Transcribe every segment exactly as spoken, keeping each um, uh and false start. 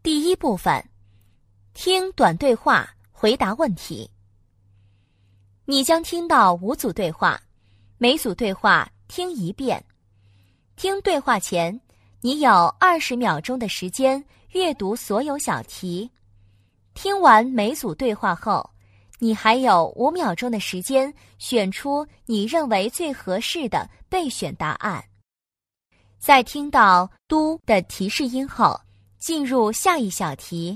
第一部分，听短对话，回答问题。你将听到五组对话，每组对话听一遍。听对话前，你有二十秒钟的时间阅读所有小题。听完每组对话后，你还有五秒钟的时间选出你认为最合适的备选答案。在听到“嘟”的提示音后，进入下一小题。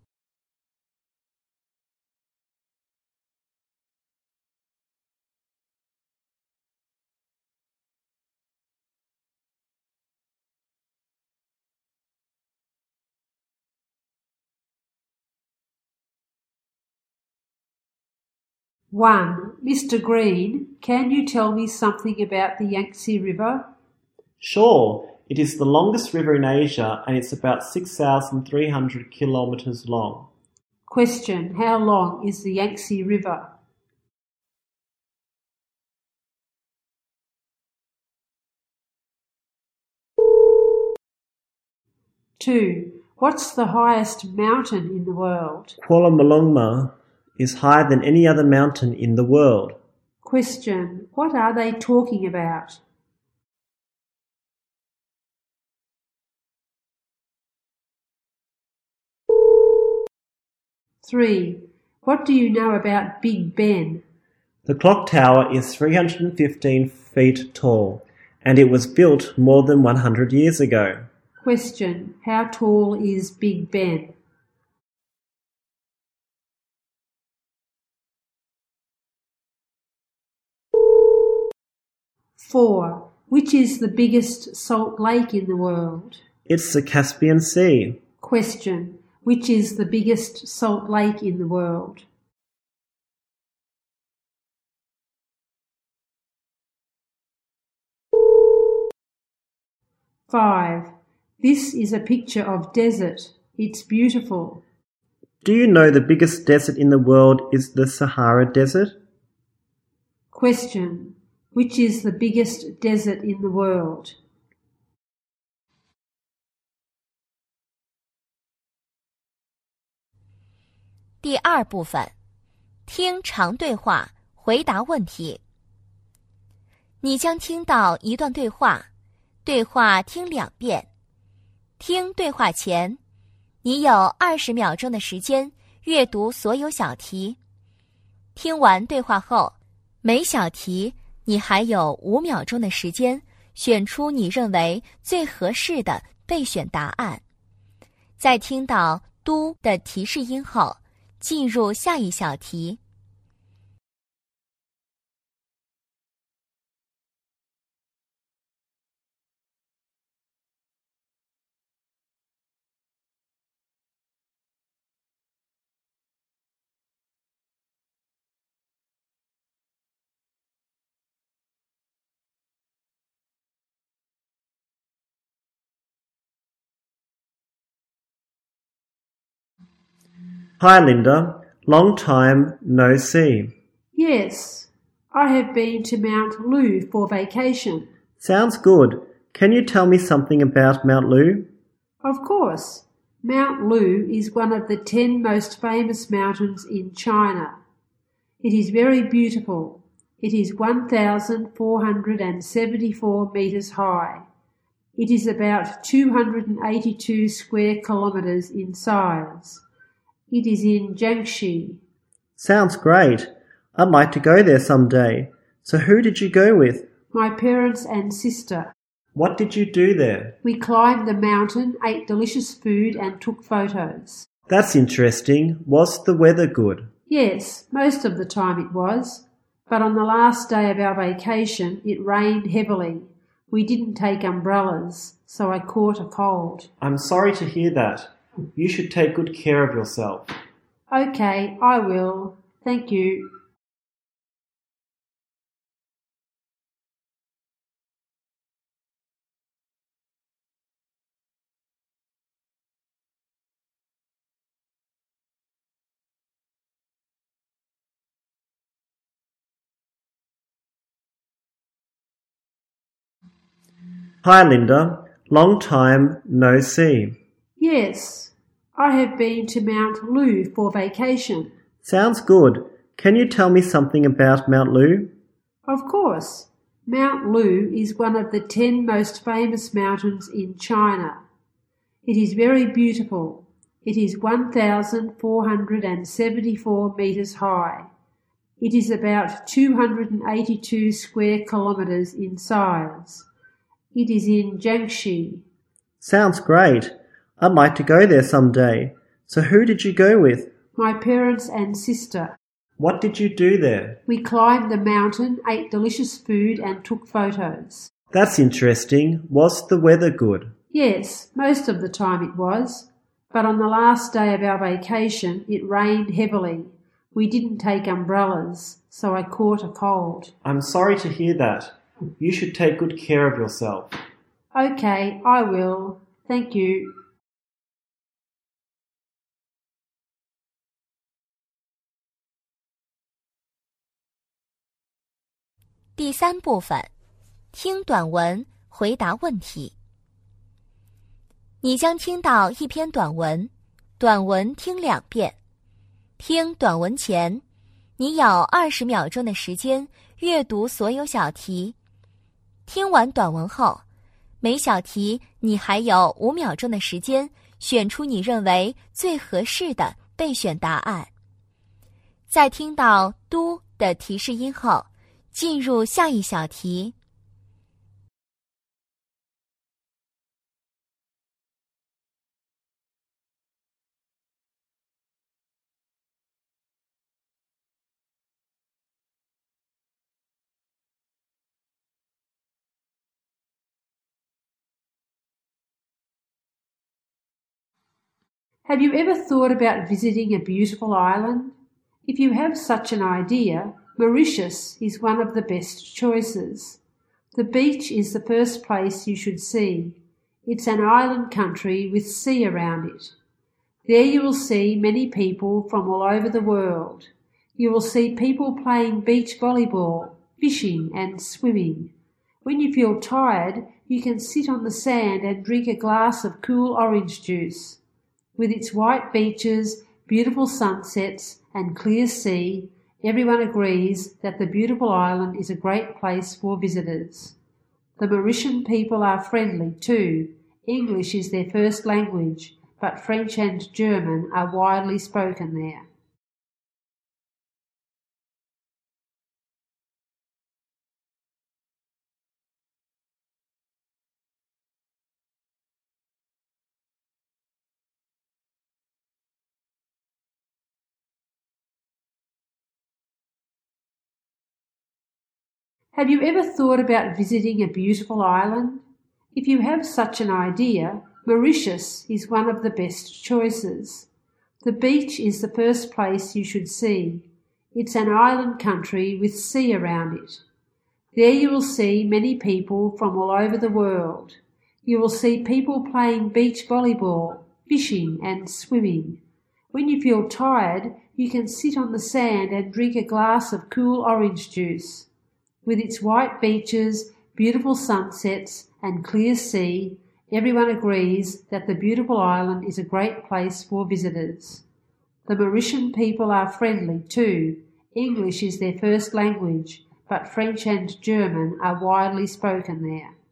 One. Mister Green, can you tell me something about the Yangtze River? Sure. It is the longest river in Asia and it's about six thousand three hundred kilometres long. Question. How long is the Yangtze River? Two. What's the highest mountain in the world? Kuala Molongma is higher than any other mountain in the world. Question. What are they talking about? Three. What do you know about Big Ben? The clock tower is three hundred fifteen feet tall and it was built more than one hundred years ago. Question. How tall is Big Ben? Four. Which is the biggest salt lake in the world? It's the Caspian Sea. Question. Which is the biggest salt lake in the world? Five. This is a picture of desert. It's beautiful. Do you know the biggest desert in the world is the Sahara Desert? Question. Which is the biggest desert in the world? “第二部分，听长对话，回答问题。你将听到一段对话，对话听两遍。听对话前，你有二十秒钟的时间阅读所有小题。听完对话后，每小题你还有五秒钟的时间选出你认为最合适的备选答案。在听到“嘟”的提示音后，进入下一小题。 Hi Linda, long time no see. Yes, I have been to Mount Lu for vacation. Sounds good. Can you tell me something about Mount Lu? Of course. Mount Lu is one of the ten most famous mountains in China. It is very beautiful. It is one thousand four hundred seventy-four metres high. It is about two hundred eighty-two square kilometres in size. It is in Jiangxi. Sounds great. I'd like to go there someday. So who did you go with? My parents and sister. What did you do there? We climbed the mountain, ate delicious food and took photos. That's interesting. Was the weather good? Yes, most of the time it was. But on the last day of our vacation, it rained heavily. We didn't take umbrellas, so I caught a cold. I'm sorry to hear that. You should take good care of yourself. Okay, I will. Thank you. Hi Linda, long time no see. Yes, I have been to Mount Lu for vacation. Sounds good. Can you tell me something about Mount Lu? Of course. Mount Lu is one of the ten most famous mountains in China. It is very beautiful. It is one thousand four hundred seventy-four metres high. It is about two hundred eighty-two square kilometres in size. It is in Jiangxi. Sounds great. I'd like to go there someday. So who did you go with? My parents and sister. What did you do there? We climbed the mountain, ate delicious food and took photos. That's interesting. Was the weather good? Yes, most of the time it was. But on the last day of our vacation, it rained heavily. We didn't take umbrellas, so I caught a cold. I'm sorry to hear that. You should take good care of yourself. Okay, I will. Thank you. 第三部分，听短文，回答问题。你将听到一篇短文，短文听两遍。听短文前，你有二十秒钟的时间阅读所有小题。听完短文后，每小题你还有五秒钟的时间选出你认为最合适的备选答案。在听到“嘟”的提示音后，进入下一小题。 Have you ever thought about visiting a beautiful island? If you have such an idea, Mauritius is one of the best choices. The beach is the first place you should see. It's an island country with sea around it. There you will see many people from all over the world. You will see people playing beach volleyball, fishing and swimming. When you feel tired, you can sit on the sand and drink a glass of cool orange juice. With its white beaches, beautiful sunsets and clear sea, everyone agrees that the beautiful island is a great place for visitors. The Mauritian people are friendly too. English is their first language, but French and German are widely spoken there. Have you ever thought about visiting a beautiful island? If you have such an idea, Mauritius is one of the best choices. The beach is the first place you should see. It's an island country with sea around it. There you will see many people from all over the world. You will see people playing beach volleyball, fishing and swimming. When you feel tired, you can sit on the sand and drink a glass of cool orange juice. With its white beaches, beautiful sunsets and clear sea, everyone agrees that the beautiful island is a great place for visitors. The Mauritian people are friendly too. English is their first language, but French and German are widely spoken there.